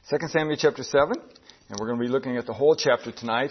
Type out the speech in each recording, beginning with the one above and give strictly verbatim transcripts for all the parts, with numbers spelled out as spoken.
Second Samuel chapter seven, and we're going to be looking at the whole chapter tonight.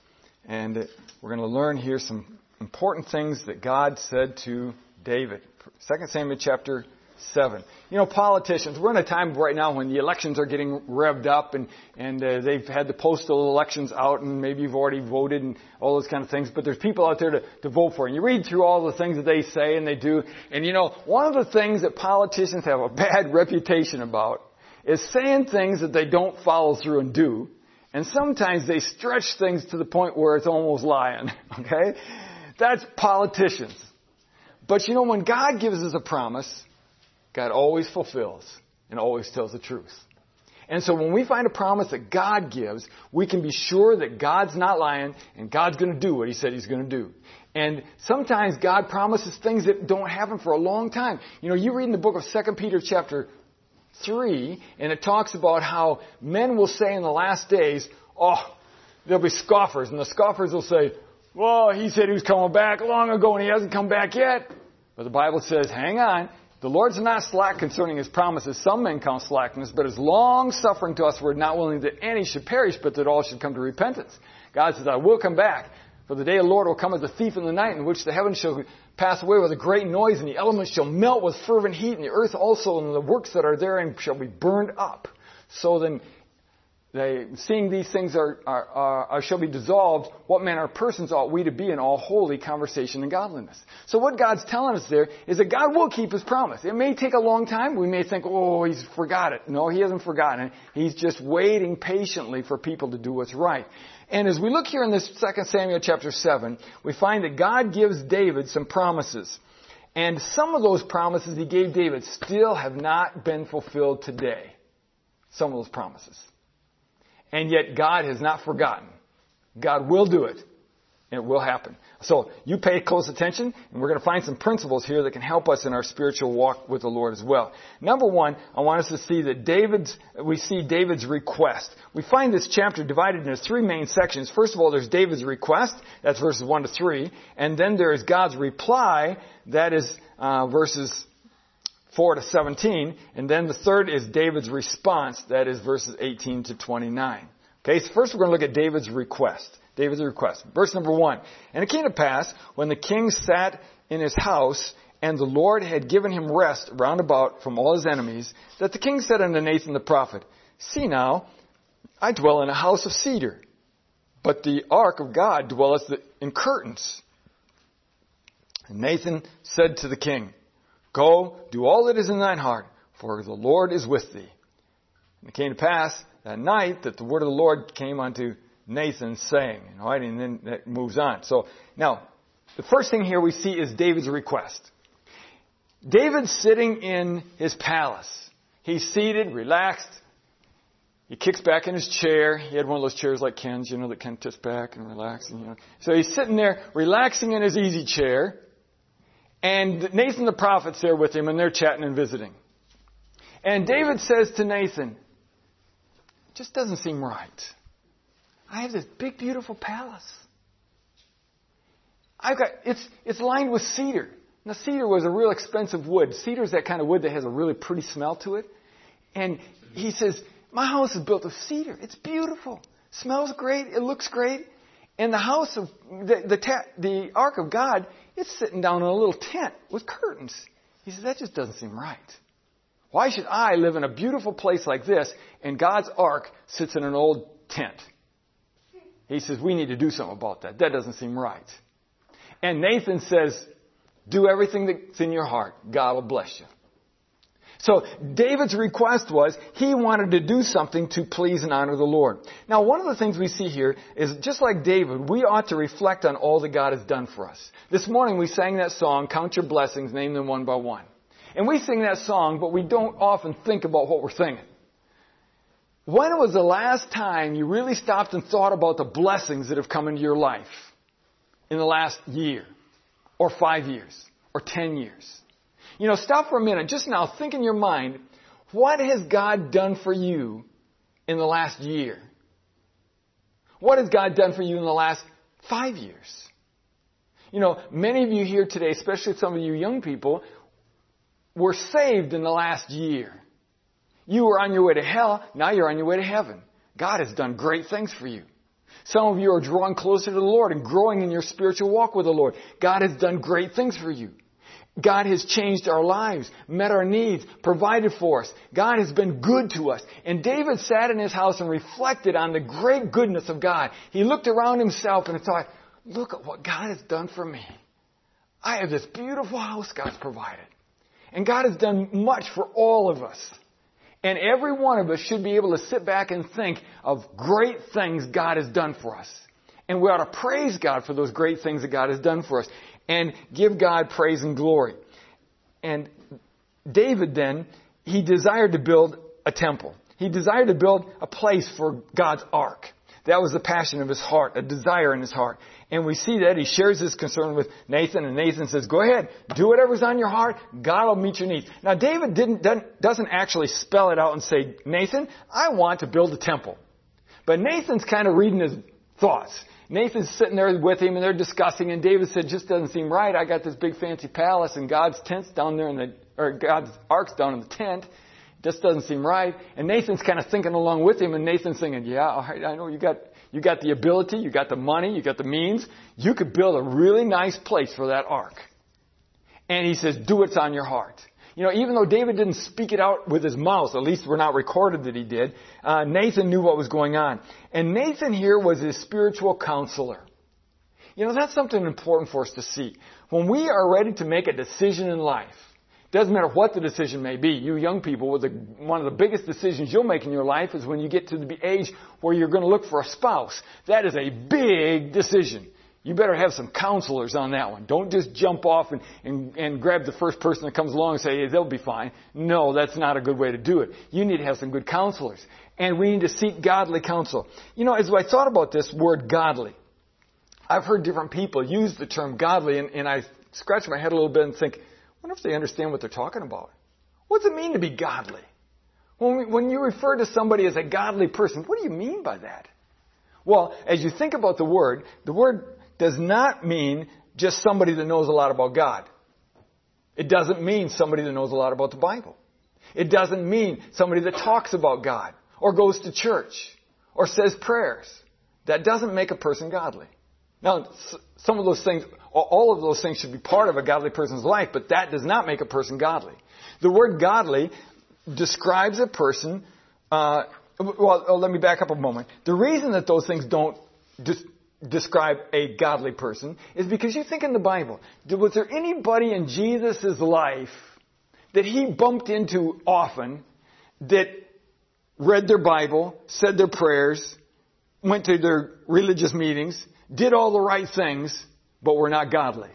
And we're going to learn here some important things that God said to David. Second Samuel chapter seven. You know, politicians, we're in a time right now when the elections are getting revved up and, and uh, they've had the postal elections out and maybe you've already voted and all those kind of things, but there's people out there to, to vote for. And you read through all the things that they say and they do. And you know, one of the things that politicians have a bad reputation about is saying things that they don't follow through and do. And sometimes they stretch things to the point where it's almost lying. Okay? That's politicians. But you know, when God gives us a promise, God always fulfills and always tells the truth. And so when we find a promise that God gives, we can be sure that God's not lying and God's going to do what He said He's going to do. And sometimes God promises things that don't happen for a long time. You know, you read in the book of Second Peter chapter three, and it talks about how men will say in the last days, oh, there'll be scoffers. And the scoffers will say, well, he said he was coming back long ago and he hasn't come back yet. But the Bible says, hang on. The Lord's not slack concerning His promises. Some men count slackness, but is long suffering to us. We're not willing that any should perish, but that all should come to repentance. God says, I will come back. For the day of the Lord will come as a thief in the night, in which the heavens shall pass away with a great noise, and the elements shall melt with fervent heat, and the earth also and the works that are therein shall be burned up. So then, they, seeing these things are, are, are, are shall be dissolved, what manner of persons ought we to be in all holy conversation and godliness? So what God's telling us there is that God will keep His promise. It may take a long time. We may think, oh, He's forgot it. No, He hasn't forgotten it. He's just waiting patiently for people to do what's right. And as we look here in this Second Samuel chapter seven, we find that God gives David some promises. And some of those promises He gave David still have not been fulfilled today. Some of those promises. And yet God has not forgotten. God will do it. And it will happen. So you pay close attention, and we're going to find some principles here that can help us in our spiritual walk with the Lord as well. Number one, I want us to see that David's, we see David's request. We find this chapter divided into three main sections. First of all, there's David's request. That's verses one to three. And then there is God's reply. That is uh, verses four to seventeen. And then the third is David's response. That is verses eighteen to twenty-nine. Okay, so first we're going to look at David's request. David's request. Verse number one. And it came to pass, when the king sat in his house, and the Lord had given him rest round about from all his enemies, that the king said unto Nathan the prophet, See now, I dwell in a house of cedar, but the ark of God dwelleth in curtains. And Nathan said to the king, Go, do all that is in thine heart, for the Lord is with thee. And it came to pass that night that the word of the Lord came unto Nathan saying, all right, and then that moves on. So now, the first thing here we see is David's request. David's sitting in his palace. He's seated, relaxed. He kicks back in his chair. He had one of those chairs like Ken's, you know, that Ken tips back and relaxing. You know. So he's sitting there, relaxing in his easy chair. And Nathan the prophet's there with him, and they're chatting and visiting. And David says to Nathan, it just doesn't seem right. I have this big, beautiful palace. I've got, it's, it's lined with cedar. Now, cedar was a real expensive wood. Cedar is that kind of wood that has a really pretty smell to it. And he says, my house is built of cedar. It's beautiful. Smells great. It looks great. And the house of, the, the, ta- the Ark of God, it's sitting down in a little tent with curtains. He says, that just doesn't seem right. Why should I live in a beautiful place like this and God's Ark sits in an old tent? He says, we need to do something about that. That doesn't seem right. And Nathan says, do everything that's in your heart. God will bless you. So David's request was he wanted to do something to please and honor the Lord. Now, one of the things we see here is just like David, we ought to reflect on all that God has done for us. This morning we sang that song, Count Your Blessings, Name Them One by One. And we sing that song, but we don't often think about what we're singing. When was the last time you really stopped and thought about the blessings that have come into your life in the last year or five years or ten years? You know, stop for a minute. Just now, think in your mind, what has God done for you in the last year? What has God done for you in the last five years? You know, many of you here today, especially some of you young people, were saved in the last year. You were on your way to hell. Now you're on your way to heaven. God has done great things for you. Some of you are drawing closer to the Lord and growing in your spiritual walk with the Lord. God has done great things for you. God has changed our lives, met our needs, provided for us. God has been good to us. And David sat in his house and reflected on the great goodness of God. He looked around himself and thought, look at what God has done for me. I have this beautiful house God's provided. And God has done much for all of us. And every one of us should be able to sit back and think of great things God has done for us. And we ought to praise God for those great things that God has done for us. And give God praise and glory. And David then, he desired to build a temple. He desired to build a place for God's ark. That was the passion of his heart, a desire in his heart. And we see that he shares his concern with Nathan, and Nathan says, go ahead, do whatever's on your heart, God will meet your needs. Now David didn't, doesn't actually spell it out and say, Nathan, I want to build a temple. But Nathan's kind of reading his thoughts. Nathan's sitting there with him and they're discussing, and David said, just doesn't seem right. I got this big fancy palace and God's tent's down there in the, or God's ark's down in the tent. Just doesn't seem right. And Nathan's kind of thinking along with him, and Nathan's thinking, yeah, all right, I know you got, you got the ability, you got the money, you got the means. You could build a really nice place for that ark. And he says, do what's on your heart. You know, even though David didn't speak it out with his mouth, at least we're not recorded that he did, uh, Nathan knew what was going on. And Nathan here was his spiritual counselor. You know, that's something important for us to see. When we are ready to make a decision in life, doesn't matter what the decision may be. You young people, the, one of the biggest decisions you'll make in your life is when you get to the age where you're going to look for a spouse. That is a big decision. You better have some counselors on that one. Don't just jump off and, and, and grab the first person that comes along and say, hey, they'll be fine. No, that's not a good way to do it. You need to have some good counselors. And we need to seek godly counsel. You know, as I thought about this word godly, I've heard different people use the term godly, and, and I scratch my head a little bit and think, I wonder if they understand what they're talking about. What does it mean to be godly? When, we, when you refer to somebody as a godly person, what do you mean by that? Well, as you think about the word, the word does not mean just somebody that knows a lot about God. It doesn't mean somebody that knows a lot about the Bible. It doesn't mean somebody that talks about God or goes to church or says prayers. That doesn't make a person godly. Now, some of those things, all of those things should be part of a godly person's life, but that does not make a person godly. The word godly describes a person, uh, well, let me back up a moment. The reason that those things don't dis- describe a godly person is because you think in the Bible, was there anybody in Jesus' life that he bumped into often that read their Bible, said their prayers, went to their religious meetings, did all the right things, but were not godly?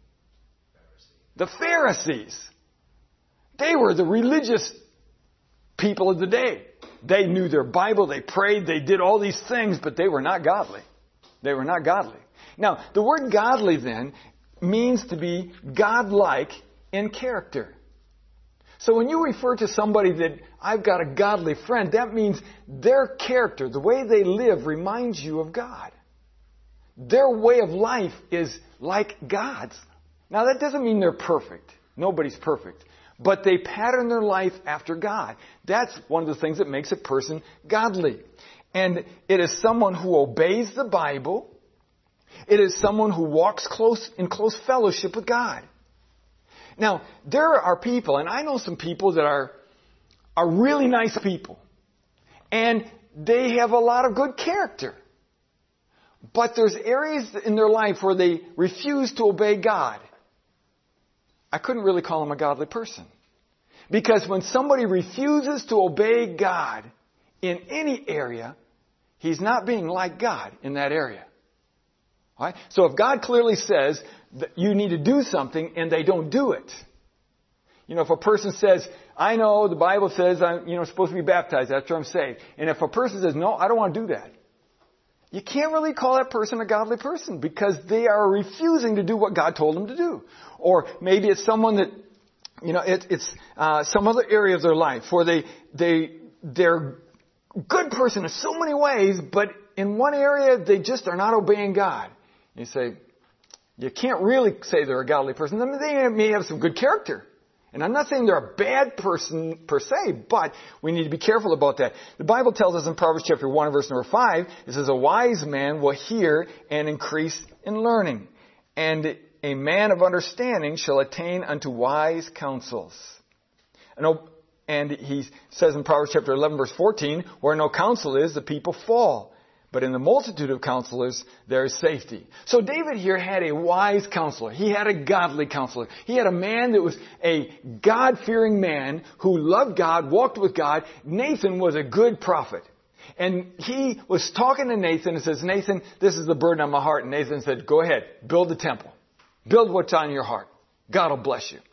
The Pharisees. They were the religious people of the day. They knew their Bible, they prayed, they did all these things, but they were not godly. They were not godly. Now, the word godly then means to be godlike in character. So when you refer to somebody that I've got a godly friend, that means their character, the way they live, reminds you of God. Their way of life is like God's. Now, that doesn't mean they're perfect. Nobody's perfect. But they pattern their life after God. That's one of the things that makes a person godly. And it is someone who obeys the Bible. It is someone who walks close in close fellowship with God. Now, there are people, and I know some people that are, are really nice people. And they have a lot of good character. But there's areas in their life where they refuse to obey God. I couldn't really call them a godly person. Because when somebody refuses to obey God in any area, he's not being like God in that area. All right? So if God clearly says that you need to do something and they don't do it. You know, if a person says, I know the Bible says I'm you know, supposed to be baptized after I'm saved. And if a person says, no, I don't want to do that. You can't really call that person a godly person because they are refusing to do what God told them to do. Or maybe it's someone that, you know, it, it's uh, some other area of their life where they, they, they're a good person in so many ways, but in one area they just are not obeying God. You say, you can't really say they're a godly person. I mean, they may have some good character. And I'm not saying they're a bad person per se, but we need to be careful about that. The Bible tells us in Proverbs chapter one, verse number five, it says, a wise man will hear and increase in learning, and a man of understanding shall attain unto wise counsels. And, and he says in Proverbs chapter eleven, verse fourteen, where no counsel is, the people fall. But in the multitude of counselors, there is safety. So David here had a wise counselor. He had a godly counselor. He had a man that was a God-fearing man who loved God, walked with God. Nathan was a good prophet. And he was talking to Nathan and says, Nathan, this is the burden on my heart. And Nathan said, go ahead, build the temple. Build what's on your heart. God will bless you.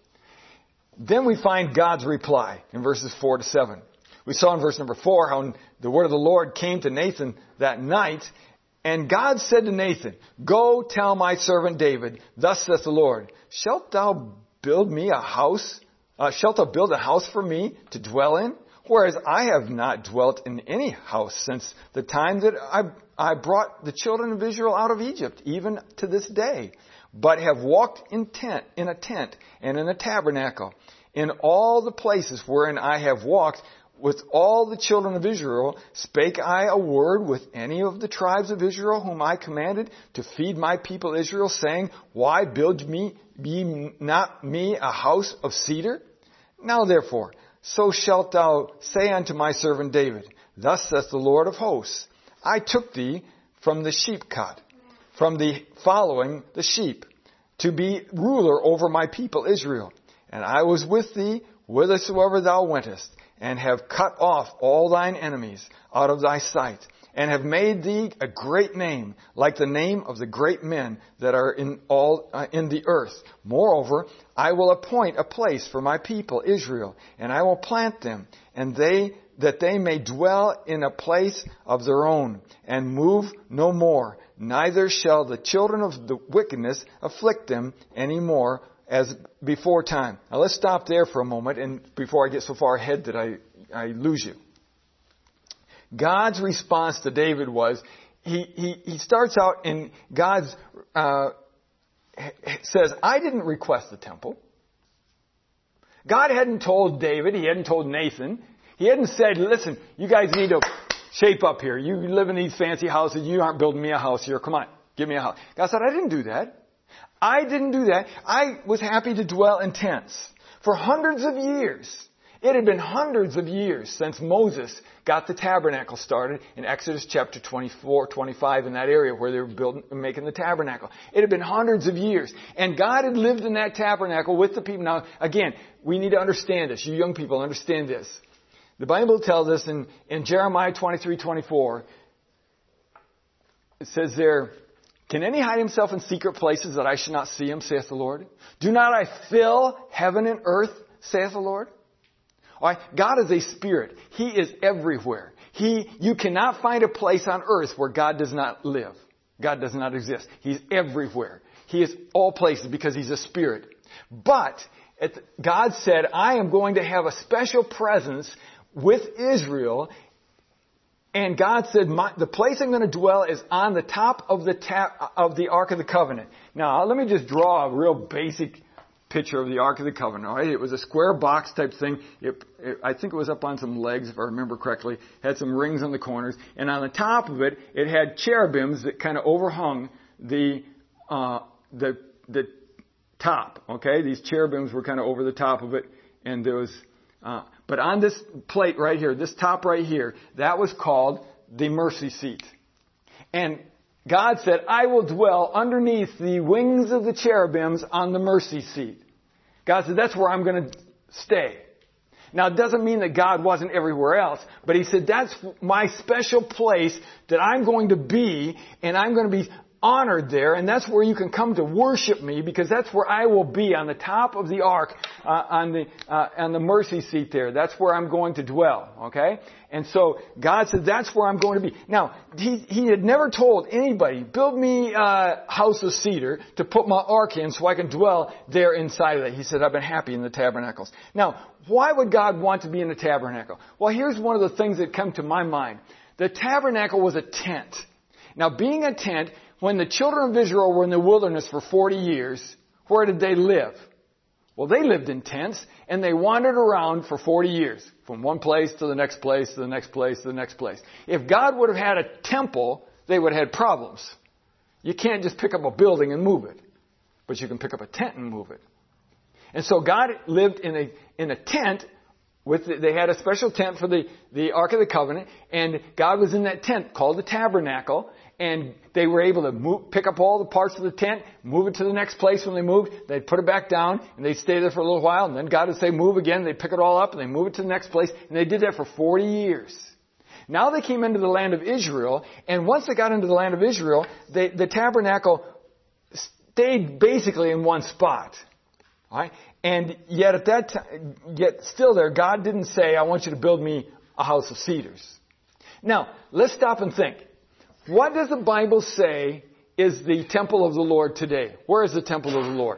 Then we find God's reply in verses four to seven. We saw in verse number four how the word of the Lord came to Nathan that night, and God said to Nathan, go tell my servant David, thus saith the Lord, shalt thou build me a house, uh, shalt thou build a house for me to dwell in? Whereas I have not dwelt in any house since the time that I, I brought the children of Israel out of Egypt, even to this day, but have walked in tent, in a tent and in a tabernacle, in all the places wherein I have walked, with all the children of Israel, spake I a word with any of the tribes of Israel whom I commanded to feed my people Israel, saying, why build me, ye not me a house of cedar? Now therefore, so shalt thou say unto my servant David, thus saith the Lord of hosts, I took thee from the sheepcote, from the following the sheep, to be ruler over my people Israel. And I was with thee whithersoever thou wentest, and have cut off all thine enemies out of thy sight, and have made thee a great name, like the name of the great men that are in all uh, in the earth. Moreover, I will appoint a place for my people Israel, and I will plant them, and they that they may dwell in a place of their own, and move no more. Neither shall the children of the wickedness afflict them any more, as before time. Now let's stop there for a moment, and before I get so far ahead that I, I lose you. God's response to David was, he, he, he starts out in God's, uh, says, I didn't request the temple. God hadn't told David, he hadn't told Nathan, he hadn't said, listen, you guys need to shape up here. You live in these fancy houses, you aren't building me a house here, come on, give me a house. God said, I didn't do that. I didn't do that. I was happy to dwell in tents for hundreds of years. It had been hundreds of years since Moses got the tabernacle started in Exodus chapter twenty-four, twenty-five, in that area where they were building, making the tabernacle. It had been hundreds of years. And God had lived in that tabernacle with the people. Now, again, we need to understand this. You young people, understand this. The Bible tells us in, in Jeremiah twenty-three, twenty-four, it says there, can any hide himself in secret places that I should not see him, saith the Lord? Do not I fill heaven and earth, saith the Lord? All right, God is a spirit. He is everywhere. He, you cannot find a place on earth where God does not live. God does not exist. He's everywhere. He is all places because He's a spirit. But it, God said, I am going to have a special presence with Israel. And God said, my, the place I'm going to dwell is on the top of the ta- of the Ark of the Covenant. Now, let me just draw a real basic picture of the Ark of the Covenant. All right? It was a square box type thing. It, it, I think it was up on some legs, if I remember correctly. It had some rings on the corners. And on the top of it, it had cherubims that kind of overhung the uh, the the top. Okay? These cherubims were kind of over the top of it. And there was... Uh, But on this plate right here, this top right here, that was called the mercy seat. And God said, I will dwell underneath the wings of the cherubims on the mercy seat. God said, that's where I'm going to stay. Now, it doesn't mean that God wasn't everywhere else, but He said, that's my special place that I'm going to be, and I'm going to be honored there, and that's where you can come to worship me, because that's where I will be, on the top of the ark, uh, on the uh, on the mercy seat there. That's where I'm going to dwell, okay? And so God said, that's where I'm going to be. Now, he, he had never told anybody, build me a house of cedar to put my ark in so I can dwell there inside of it. He said, I've been happy in the tabernacles. Now, why would God want to be in the tabernacle? Well, here's one of the things that come to my mind. The tabernacle was a tent. Now, being a tent, when the children of Israel were in the wilderness for forty years, where did they live? Well, they lived in tents, and they wandered around for forty years, from one place to the next place, to the next place, to the next place. If God would have had a temple, they would have had problems. You can't just pick up a building and move it, but you can pick up a tent and move it. And so God lived in a in a tent. With the, they had a special tent for the, the Ark of the Covenant, and God was in that tent called the Tabernacle, and they were able to move, pick up all the parts of the tent, move it to the next place when they moved, they'd put it back down, and they'd stay there for a little while, and then God would say move again, they'd pick it all up, and they'd move it to the next place, and they did that for forty years. Now they came into the land of Israel, and once they got into the land of Israel, they, the Tabernacle stayed basically in one spot. All right? And yet at that time, yet still there, God didn't say, I want you to build me a house of cedars. Now, let's stop and think. What does the Bible say is the temple of the Lord today? Where is the temple of the Lord?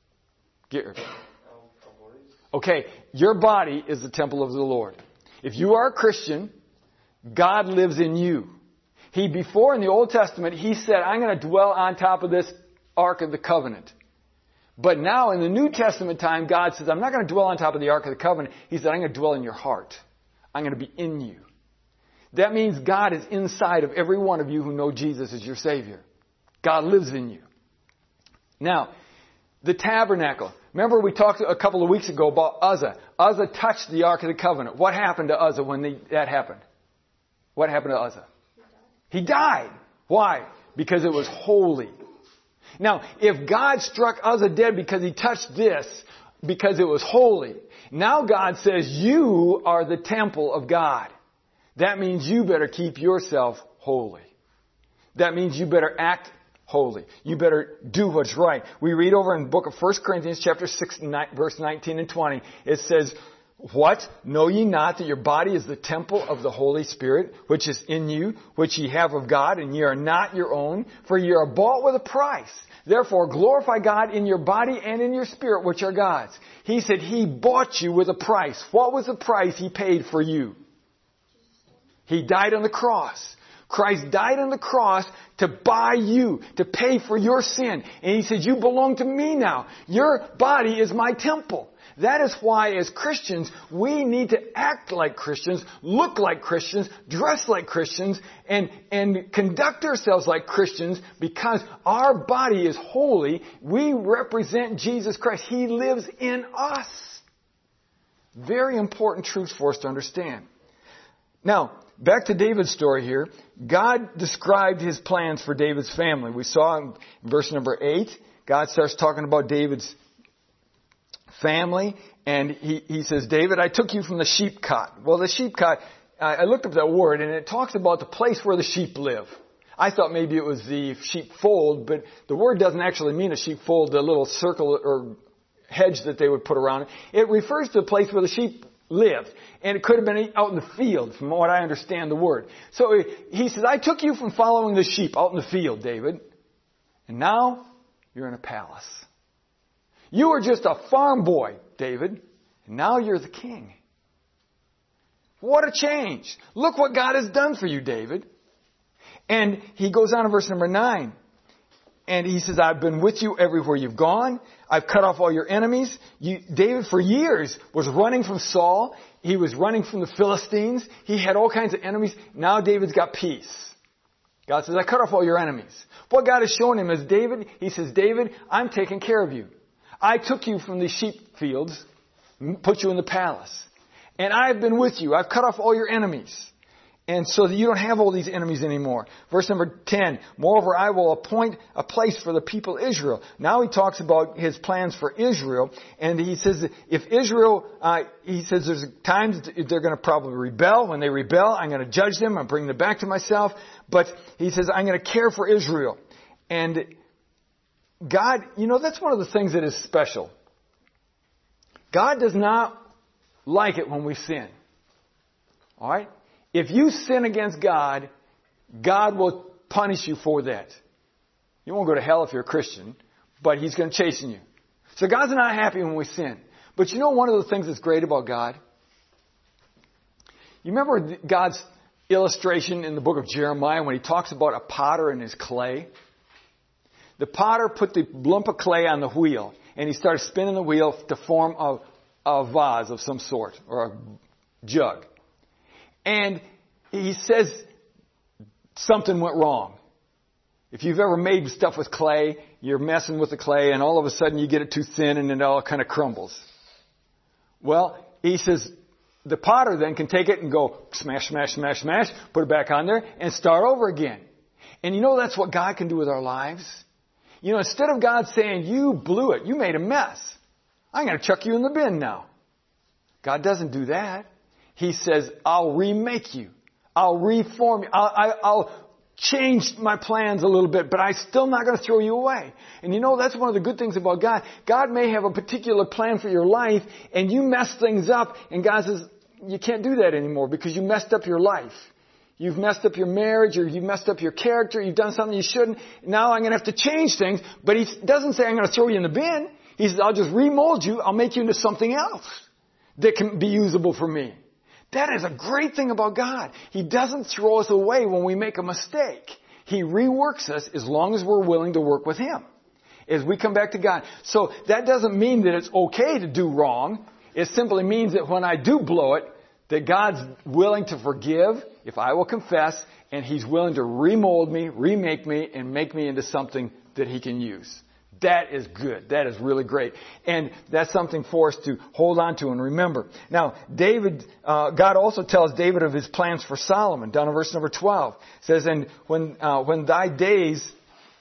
Okay, your body is the temple of the Lord. If you are a Christian, God lives in you. He, before in the Old Testament, He said, I'm going to dwell on top of this Ark of the Covenant. But now in the New Testament time, God says, I'm not going to dwell on top of the Ark of the Covenant. He said, I'm going to dwell in your heart. I'm going to be in you. That means God is inside of every one of you who know Jesus as your Savior. God lives in you. Now, the tabernacle. Remember we talked a couple of weeks ago about Uzzah. Uzzah touched the Ark of the Covenant. What happened to Uzzah when the, that happened? What happened to Uzzah? He died. Why? Because it was holy. Now, if God struck Uzzah dead because he touched this, because it was holy, now God says you are the temple of God. That means you better keep yourself holy. That means you better act holy. You better do what's right. We read over in the book of First Corinthians chapter six, verse nineteen and twenty. It says, what? Know ye not that your body is the temple of the Holy Spirit, which is in you, which ye have of God, and ye are not your own, for ye are bought with a price. Therefore glorify God in your body and in your spirit, which are God's. He said He bought you with a price. What was the price He paid for you? He died on the cross. Christ died on the cross to buy you, to pay for your sin. And He said, you belong to me now. Your body is my temple. That is why as Christians, we need to act like Christians, look like Christians, dress like Christians, and, and conduct ourselves like Christians because our body is holy. We represent Jesus Christ. He lives in us. Very important truths for us to understand. Now, back to David's story here. God described His plans for David's family. We saw in verse number eight, God starts talking about David's family, and he, he says, David, I took you from the sheep cot. Well, the sheep cot, I, I looked up that word, and it talks about the place where the sheep live. I thought maybe it was the sheepfold, but the word doesn't actually mean a sheepfold, the little circle or hedge that they would put around it. It refers to the place where the sheep lived. And it could have been out in the field, from what I understand the word. So he says, I took you from following the sheep out in the field, David, and now you're in a palace. You were just a farm boy, David, and now you're the king. What a change. Look what God has done for you, David. And he goes on in verse number nine. And he says, I've been with you everywhere you've gone. I've cut off all your enemies. You, David, for years, was running from Saul. He was running from the Philistines. He had all kinds of enemies. Now David's got peace. God says, I cut off all your enemies. What God has shown him is, David, He says, David, I'm taking care of you. I took you from the sheep fields, put you in the palace. And I've been with you. I've cut off all your enemies. And so that you don't have all these enemies anymore. Verse number ten, moreover, I will appoint a place for the people Israel. Now he talks about his plans for Israel. And he says that if Israel, uh, he says there's times they're going to probably rebel. When they rebel, I'm going to judge them. I'm bringing them back to myself. But he says, I'm going to care for Israel. And God, you know, that's one of the things that is special. God does not like it when we sin. All right? If you sin against God, God will punish you for that. You won't go to hell if you're a Christian, but He's going to chasten you. So God's not happy when we sin. But you know one of the things that's great about God? You remember God's illustration in the book of Jeremiah when He talks about a potter and his clay? The potter put the lump of clay on the wheel, and he started spinning the wheel to form a, a vase of some sort, or a jug. And he says something went wrong. If you've ever made stuff with clay, you're messing with the clay, and all of a sudden you get it too thin, and it all kind of crumbles. Well, he says, the potter then can take it and go smash, smash, smash, smash, put it back on there, and start over again. And you know that's what God can do with our lives? You know, instead of God saying, you blew it, you made a mess, I'm going to chuck you in the bin now. God doesn't do that. He says, I'll remake you. I'll reform you. I'll, I, I'll change my plans a little bit, but I'm still not going to throw you away. And you know, that's one of the good things about God. God may have a particular plan for your life, and you mess things up, and God says, you can't do that anymore because you messed up your life. You've messed up your marriage, or you've messed up your character, you've done something you shouldn't. Now I'm going to have to change things, but He doesn't say I'm going to throw you in the bin. He says, I'll just remold you, I'll make you into something else that can be usable for me. That is a great thing about God. He doesn't throw us away when we make a mistake. He reworks us as long as we're willing to work with Him. As we come back to God. So that doesn't mean that it's okay to do wrong. It simply means that when I do blow it, that God's willing to forgive if I will confess, and He's willing to remold me, remake me, and make me into something that He can use. That is good. That is really great. And that's something for us to hold on to and remember. Now, David, uh, God also tells David of His plans for Solomon. Down in verse number twelve. It says, and when, uh, when thy days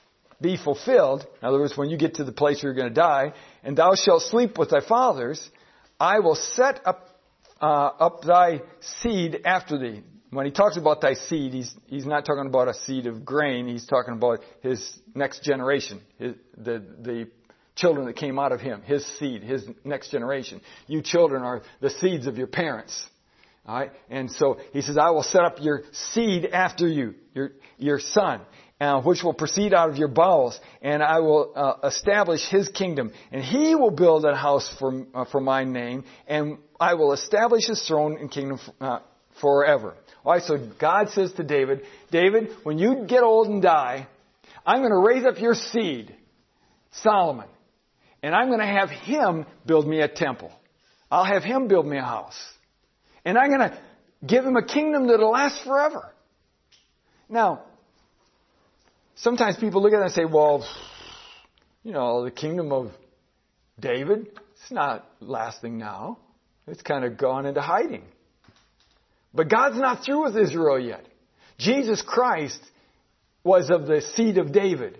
be fulfilled, in other words, when you get to the place where you're going to die, and thou shalt sleep with thy fathers, I will set up, uh, up thy seed after thee. When he talks about thy seed, he's, he's not talking about a seed of grain. He's talking about his next generation, his, the, the children that came out of him, his seed, his next generation. You children are the seeds of your parents. All right? And so he says, I will set up your seed after you, your, your son, uh, which will proceed out of your bowels, and I will uh, establish his kingdom, and he will build a house for, uh, for my name, and I will establish his throne and kingdom uh, forever. All right, so God says to David, David, when you get old and die, I'm going to raise up your seed, Solomon, and I'm going to have him build me a temple. I'll have him build me a house. And I'm going to give him a kingdom that'll last forever. Now, sometimes people look at it and say, well, you know, the kingdom of David, it's not lasting now. It's kind of gone into hiding. But God's not through with Israel yet. Jesus Christ was of the seed of David.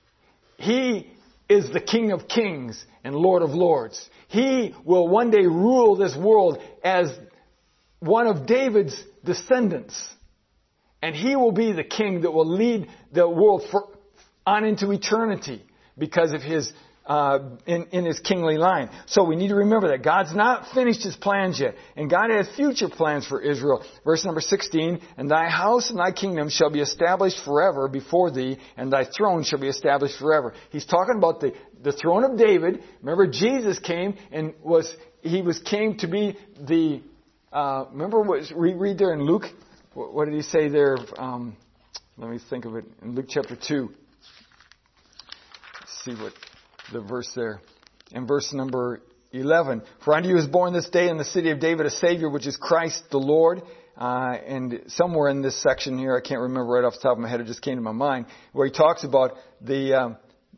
He is the King of Kings and Lord of Lords. He will one day rule this world as one of David's descendants. And He will be the king that will lead the world for, on into eternity because of His Uh, in, in His kingly line. So we need to remember that God's not finished His plans yet. And God has future plans for Israel. Verse number sixteen, and thy house and thy kingdom shall be established forever before thee, and thy throne shall be established forever. He's talking about the, the throne of David. Remember, Jesus came and was, He was came to be the, uh, remember what, we read there in Luke? What, what did He say there? Um, let me think of it. In Luke chapter two. Let's see what the verse there. In verse number eleven. For unto you is born this day in the city of David a Savior, which is Christ the Lord. Uh, and somewhere in this section here, I can't remember right off the top of my head, it just came to my mind, where he talks about the um,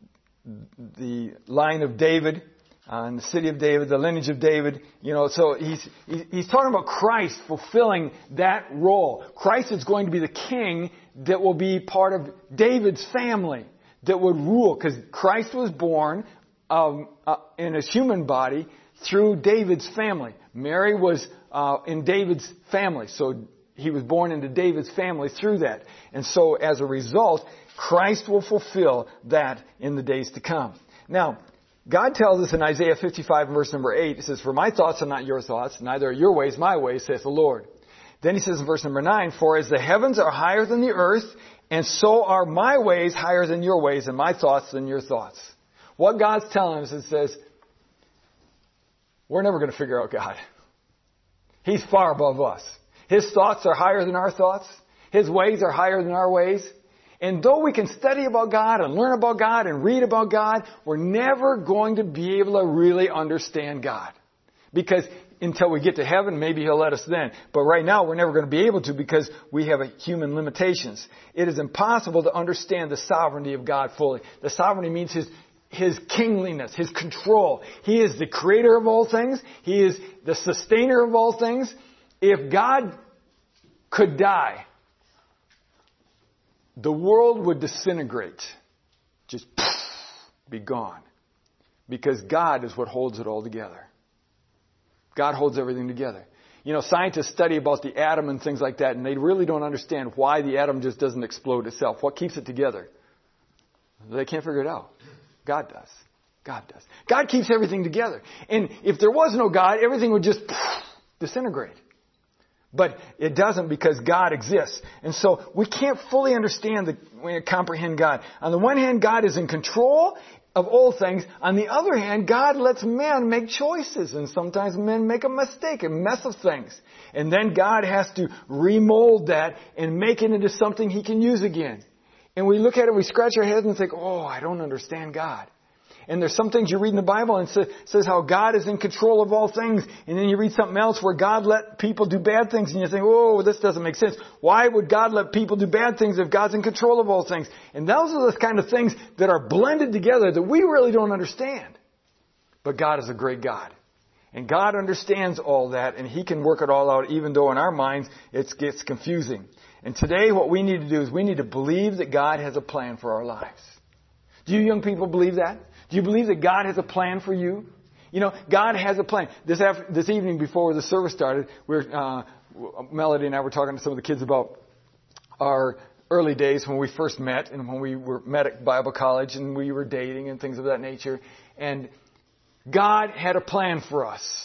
the line of David, uh, and the city of David, the lineage of David. You know, so he's he's talking about Christ fulfilling that role. Christ is going to be the king that will be part of David's family, that would rule, because Christ was born um, uh, in His human body through David's family. Mary was uh, in David's family, so He was born into David's family through that. And so as a result, Christ will fulfill that in the days to come. Now, God tells us in Isaiah fifty-five verse number eight, it says, for my thoughts are not your thoughts, neither are your ways my ways, saith the Lord. Then He says in verse number nine, for as the heavens are higher than the earth, and so are my ways higher than your ways, and my thoughts than your thoughts. What God's telling us is, says, we're never going to figure out God. He's far above us. His thoughts are higher than our thoughts. His ways are higher than our ways. And though we can study about God and learn about God and read about God, we're never going to be able to really understand God. Because until we get to heaven, maybe He'll let us then. But right now, we're never going to be able to because we have human limitations. It is impossible to understand the sovereignty of God fully. The sovereignty means His His kingliness, His control. He is the creator of all things. He is the sustainer of all things. If God could die, the world would disintegrate. Just be gone. Because God is what holds it all together. God holds everything together. You know, scientists study about the atom and things like that, and they really don't understand why the atom just doesn't explode itself. What keeps it together? They can't figure it out. God does. God does. God keeps everything together. And if there was no God, everything would just disintegrate. But it doesn't because God exists. And so we can't fully understand the, comprehend God. On the one hand, God is in control of all things. On the other hand, God lets men make choices. And sometimes men make a mistake, a mess of things. And then God has to remold that and make it into something He can use again. And we look at it, we scratch our heads and think, oh, I don't understand God. And there's some things you read in the Bible and it says how God is in control of all things. And then you read something else where God let people do bad things and you think, oh, this doesn't make sense. Why would God let people do bad things if God's in control of all things? And those are the kind of things that are blended together that we really don't understand. But God is a great God. And God understands all that and He can work it all out even though in our minds it gets confusing. And today what we need to do is we need to believe that God has a plan for our lives. Do you young people believe that? Do you believe that God has a plan for you? You know, God has a plan. This after, this evening before the service started, we were, uh, Melody and I were talking to some of the kids about our early days when we first met and when we were met at Bible college and we were dating and things of that nature. And God had a plan for us.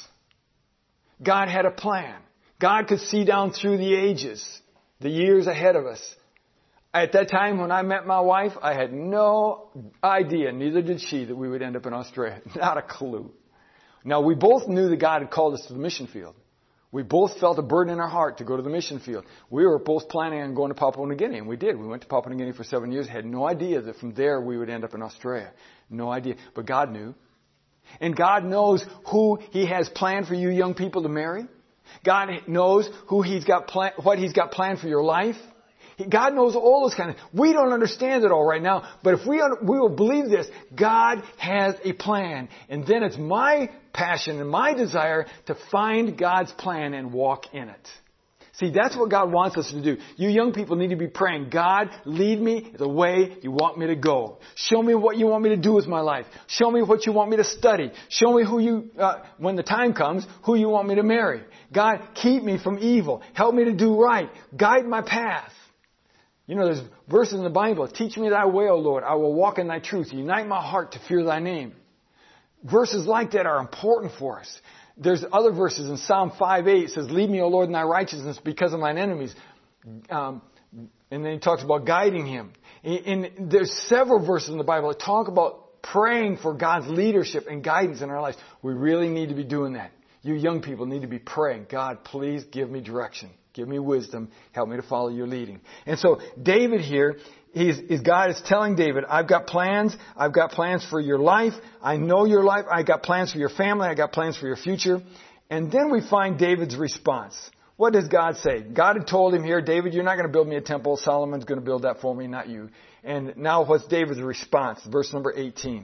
God had a plan. God could see down through the ages, the years ahead of us. At that time when I met my wife, I had no idea, neither did she, that we would end up in Australia. Not a clue. Now, we both knew that God had called us to the mission field. We both felt a burden in our heart to go to the mission field. We were both planning on going to Papua New Guinea, and we did. We went to Papua New Guinea for seven years, had no idea that from there we would end up in Australia. No idea. But God knew. And God knows who He has planned for you young people to marry. God knows who He's got plan- what He's got planned for your life. God knows all those kind of, we don't understand it all right now, but if we, we will believe this, God has a plan. And then it's my passion and my desire to find God's plan and walk in it. See, that's what God wants us to do. You young people need to be praying, God, lead me the way You want me to go. Show me what You want me to do with my life. Show me what You want me to study. Show me who You, uh, when the time comes, who You want me to marry. God, keep me from evil. Help me to do right. Guide my path. You know, there's verses in the Bible. Teach me Thy way, O Lord. I will walk in Thy truth. Unite my heart to fear Thy name. Verses like that are important for us. There's other verses in Psalm five eight. It says, lead me, O Lord, in Thy righteousness because of mine enemies. Um, and then he talks about guiding him. And, and there's several verses in the Bible that talk about praying for God's leadership and guidance in our lives. We really need to be doing that. You young people need to be praying, God, please give me direction. Give me wisdom. Help me to follow Your leading. And so David here, he's, is God is telling David, I've got plans. I've got plans for your life. I know your life. I got plans for your family. I got plans for your future. And then we find David's response. What does God say? God had told him here, David, you're not going to build me a temple. Solomon's going to build that for me, not you. And now what's David's response? Verse number eighteen.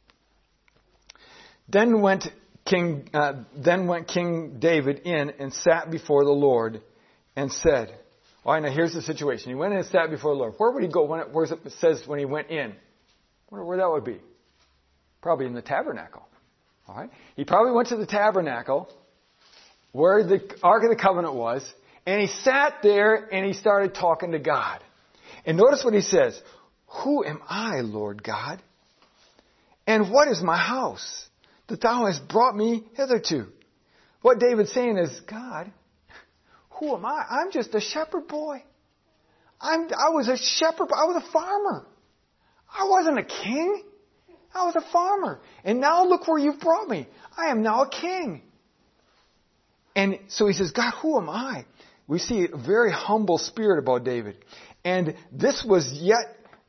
Then went King, uh, then went King David in and sat before the Lord and said, all right, now here's the situation. He went in and sat before the Lord. Where would he go when it, where it says when he went in? I wonder where that would be. Probably in the tabernacle. All right. He probably went to the tabernacle where the Ark of the Covenant was, and he sat there and he started talking to God. And notice what he says. Who am I, Lord God? And what is my house that Thou hast brought me hitherto? What David's saying is, God, who am I? I'm just a shepherd boy. I'm, I was a shepherd. I was a farmer. I wasn't a king. I was a farmer. And now look where you've brought me. I am now a king. And so he says, God, who am I? We see a very humble spirit about David. And this was yet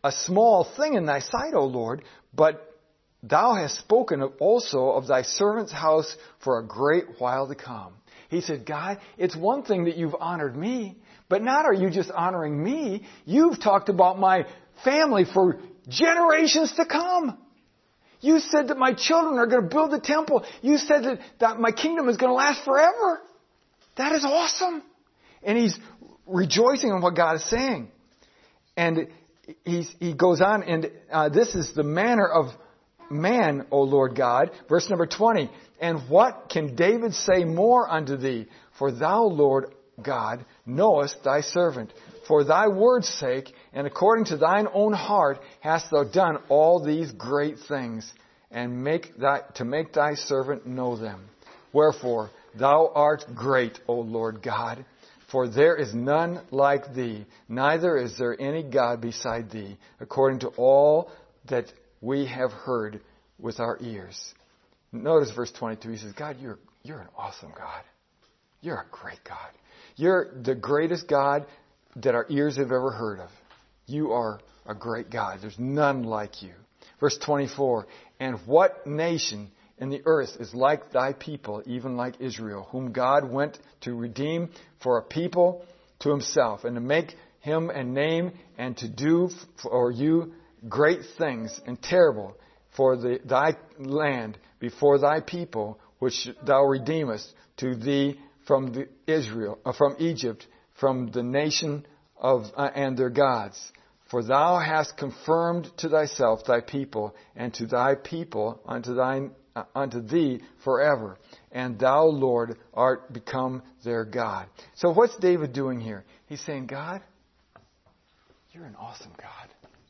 a small thing in thy sight, O Lord, but thou hast spoken of also of thy servant's house for a great while to come. He said, God, it's one thing that you've honored me, but not are you just honoring me. You've talked about my family for generations to come. You said that my children are going to build the temple. You said that, that my kingdom is going to last forever. That is awesome. And he's rejoicing in what God is saying. And he's, he goes on, and uh, this is the manner of man, O Lord God. Verse number twenty. And what can David say more unto thee? For thou, Lord God, knowest thy servant. For thy word's sake, and according to thine own heart, hast thou done all these great things, and make thy, to make thy servant know them. Wherefore, thou art great, O Lord God, for there is none like thee, neither is there any God beside thee, according to all that we have heard with our ears. Notice verse twenty-two. He says, God, you're, you're an awesome God. You're a great God. You're the greatest God that our ears have ever heard of. You are a great God. There's none like you. Verse twenty-four. And what nation in the earth is like thy people, even like Israel, whom God went to redeem for a people to himself, and to make him a name, and to do for you great things and terrible for the, thy land before thy people, which thou redeemest to thee from the Israel, uh, from Egypt, from the nation of uh, and their gods. For thou hast confirmed to thyself thy people, and to thy people unto thine uh, unto thee forever. And thou, Lord, art become their God. So what's David doing here? He's saying, God, you're an awesome God.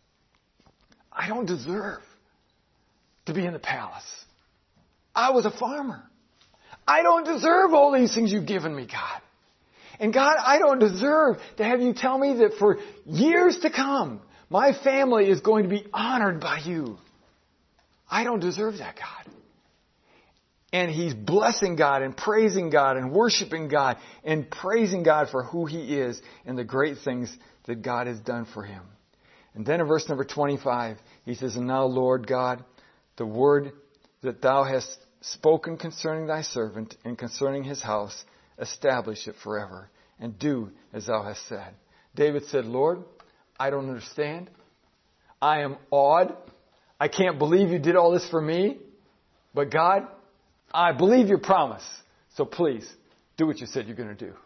I don't deserve to be in the palace. I was a farmer. I don't deserve all these things you've given me, God. And God, I don't deserve to have you tell me that for years to come, my family is going to be honored by you. I don't deserve that, God. And he's blessing God and praising God and worshiping God and praising God for who he is and the great things that God has done for him. And then in verse number twenty-five, he says, And now, Lord God, the word that thou hast spoken concerning thy servant and concerning his house, establish it forever, and do as thou hast said. David said, Lord, I don't understand. I am awed. I can't believe you did all this for me. But God, I believe your promise. So please, do what you said you're going to do.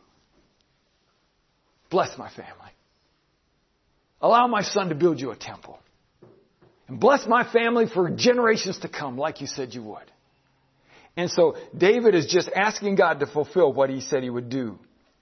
Bless my family. Allow my son to build you a temple. And bless my family for generations to come, like you said you would. And so David is just asking God to fulfill what he said he would do.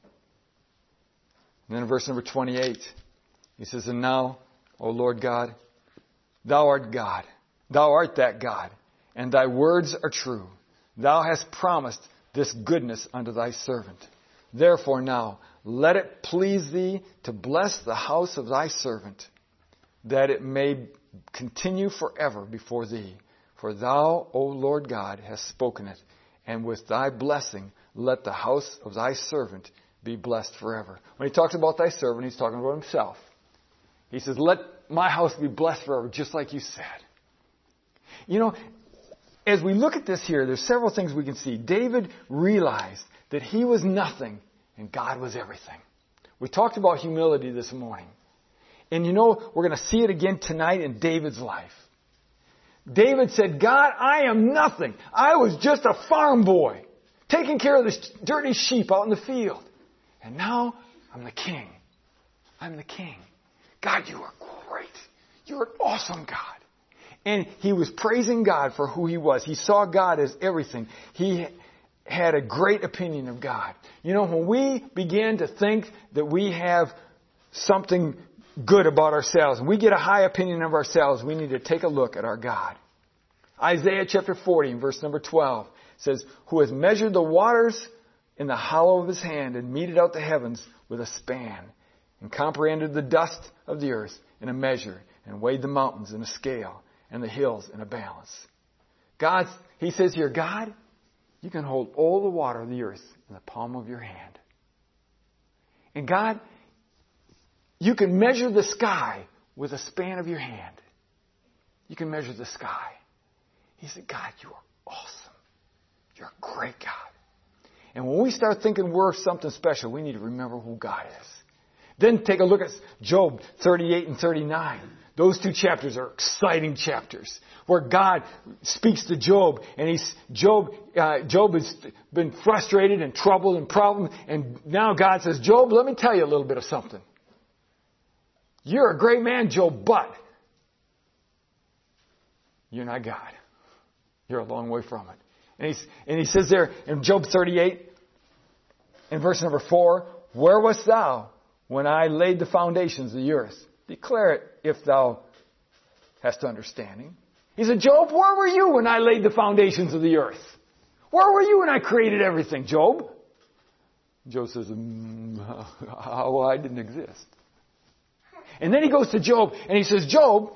And then in verse number twenty-eight, he says, And now, O Lord God, thou art God. Thou art that God, and thy words are true. Thou hast promised this goodness unto thy servant. Therefore now, let it please thee to bless the house of thy servant, that it may continue forever before thee. For thou, O Lord God, hast spoken it, and with thy blessing let the house of thy servant be blessed forever. When he talks about thy servant, he's talking about himself. He says, let my house be blessed forever, just like you said. You know, as we look at this here, there's several things we can see. David realized that he was nothing and God was everything. We talked about humility this morning. And you know, we're going to see it again tonight in David's life. David said, God, I am nothing. I was just a farm boy, taking care of the dirty sheep out in the field. And now I'm the king. I'm the king. God, you are great. You're an awesome God. And he was praising God for who he was. He saw God as everything. He had a great opinion of God. You know, when we begin to think that we have something good about ourselves, and we get a high opinion of ourselves, we need to take a look at our God. Isaiah chapter forty, verse number twelve says, Who has measured the waters in the hollow of his hand and meted out the heavens with a span, and comprehended the dust of the earth in a measure, and weighed the mountains in a scale, and the hills in a balance. God, he says here, God, you can hold all the water of the earth in the palm of your hand. And God, you can measure the sky with a span of your hand. You can measure the sky. He said, God, you are awesome. You're a great God. And when we start thinking we're something special, we need to remember who God is. Then take a look at Job thirty-eight and thirty-nine. Those two chapters are exciting chapters where God speaks to Job, and he's Job. Uh, Job has been frustrated and troubled and problems, and now God says, "Job, let me tell you a little bit of something. You're a great man, Job, but you're not God. You're a long way from it." And he's and he says there in Job thirty-eight, in verse number four, "Where wast thou when I laid the foundations of the earth? Declare it if thou hast understanding." He said, "Job, where were you when I laid the foundations of the earth? Where were you when I created everything, Job?" Job says, mm, well, I didn't exist. And then he goes to Job and he says, "Job,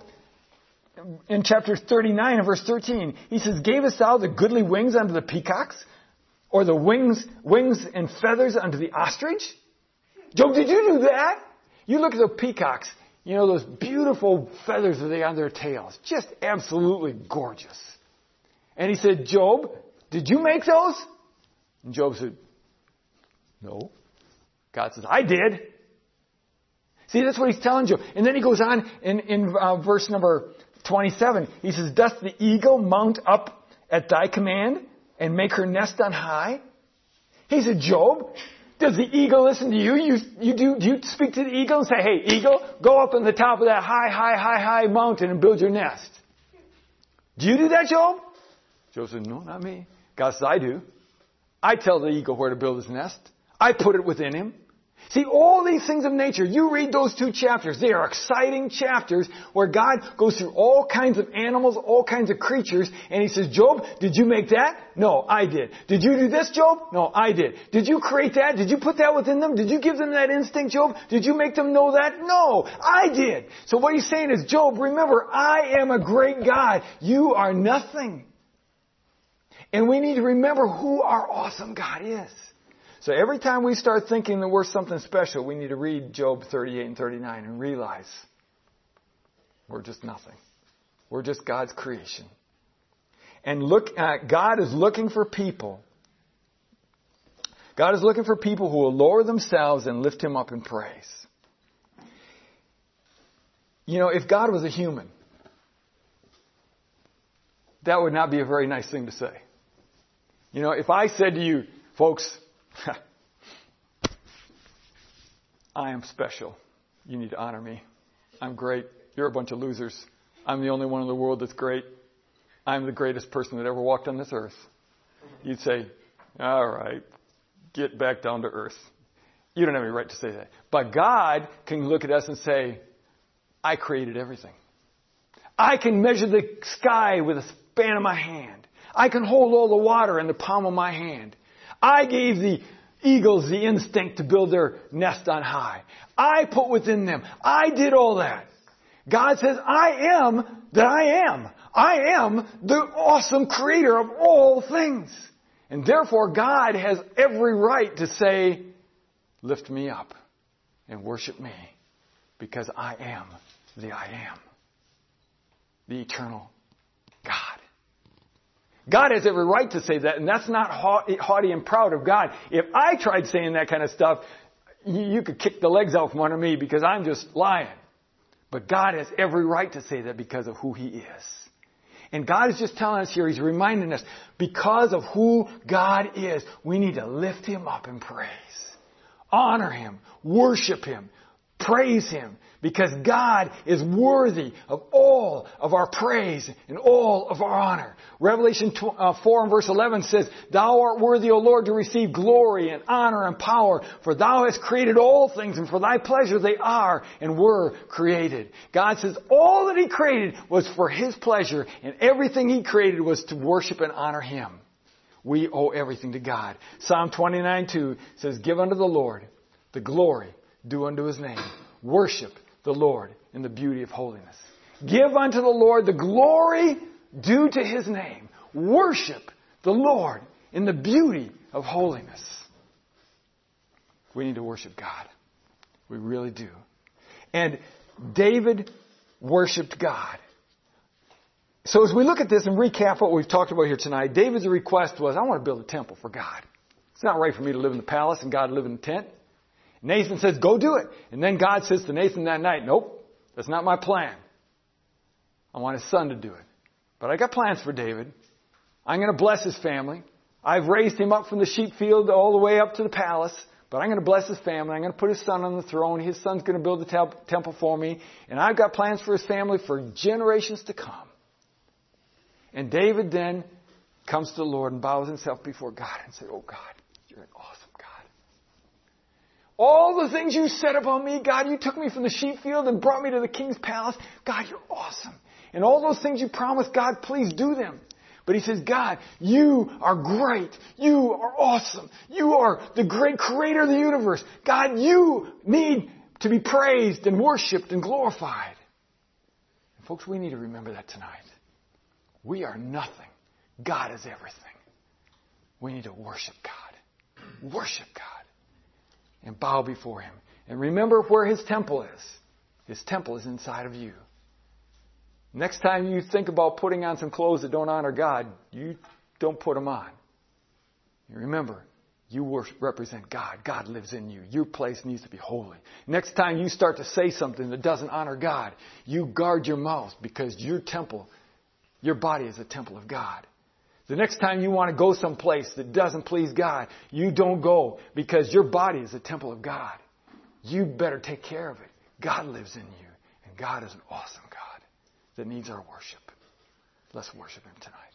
in chapter thirty-nine and verse thirteen, he says, gavest thou the goodly wings unto the peacocks, or the wings, wings and feathers unto the ostrich?" Job, did you do that? You look at the peacocks, you know, those beautiful feathers that they have on their tails. Just absolutely gorgeous. And he said, "Job, did you make those?" And Job said, "No." God says, "I did." See, that's what he's telling Job. And then he goes on in, in uh, verse number twenty-seven. He says, "Doth the eagle mount up at thy command and make her nest on high?" He said, "Job, does the eagle listen to you? You, you do, do you speak to the eagle and say, 'Hey, eagle, go up on the top of that high, high, high, high mountain and build your nest'? Do you do that, Job?" Job said, "No, not me." God says, "I do. I tell the eagle where to build his nest. I put it within him." See, all these things of nature, you read those two chapters. They are exciting chapters where God goes through all kinds of animals, all kinds of creatures, and he says, "Job, did you make that? No, I did. Did you do this, Job? No, I did. Did you create that? Did you put that within them? Did you give them that instinct, Job? Did you make them know that? No, I did." So what he's saying is, Job, remember, I am a great God. You are nothing. And we need to remember who our awesome God is. So every time we start thinking that we're something special, we need to read Job thirty-eight and thirty-nine and realize we're just nothing. We're just God's creation. And look, uh, God is looking for people. God is looking for people who will lower themselves and lift Him up in praise. You know, if God was a human, that would not be a very nice thing to say. You know, if I said to you, folks, I am special. You need to honor me. I'm great. You're a bunch of losers. I'm the only one in the world that's great. I'm the greatest person that ever walked on this earth. You'd say, all right, get back down to earth. You don't have any right to say that. But God can look at us and say, I created everything. I can measure the sky with a span of my hand. I can hold all the water in the palm of my hand. I gave the eagles the instinct to build their nest on high. I put within them. I did all that. God says, I am that I am. I am the awesome creator of all things. And therefore, God has every right to say, lift me up and worship me because I am the I am, the eternal God. God has every right to say that, and that's not haughty and proud of God. If I tried saying that kind of stuff, you could kick the legs out from under me because I'm just lying. But God has every right to say that because of who He is. And God is just telling us here, He's reminding us, because of who God is, we need to lift Him up in praise. Honor Him. Worship Him. Praise Him. Because God is worthy of all of our praise and all of our honor. Revelation four and verse eleven says, Thou art worthy, O Lord, to receive glory and honor and power, for Thou hast created all things, and for Thy pleasure they are and were created. God says all that He created was for His pleasure, and everything He created was to worship and honor Him. We owe everything to God. Psalm twenty-nine two says, Give unto the Lord the glory due unto His name. Worship the Lord in the beauty of holiness. Give unto the Lord the glory due to His name. Worship the Lord in the beauty of holiness. We need to worship God. We really do. And David worshiped God. So as we look at this and recap what we've talked about here tonight, David's request was, I want to build a temple for God. It's not right for me to live in the palace and God live in the tent. Nathan says, go do it. And then God says to Nathan that night, nope, that's not my plan. I want his son to do it. But I got plans for David. I'm going to bless his family. I've raised him up from the sheep field all the way up to the palace. But I'm going to bless his family. I'm going to put his son on the throne. His son's going to build the te- temple for me. And I've got plans for his family for generations to come. And David then comes to the Lord and bows himself before God and says, oh God, you're an awesome God. All the things you said about me, God, you took me from the sheep field and brought me to the king's palace. God, you're awesome. And all those things you promised, God, please do them. But he says, God, you are great. You are awesome. You are the great creator of the universe. God, you need to be praised and worshiped and glorified. And folks, we need to remember that tonight. We are nothing. God is everything. We need to worship God. Worship God. And bow before him. And remember where his temple is. His temple is inside of you. Next time you think about putting on some clothes that don't honor God, you don't put them on. You remember, you worship, represent God. God lives in you. Your place needs to be holy. Next time you start to say something that doesn't honor God, you guard your mouth because your temple, your body is a temple of God. The next time you want to go someplace that doesn't please God, you don't go because your body is a temple of God. You better take care of it. God lives in you, and God is an awesome God that needs our worship. Let's worship him tonight.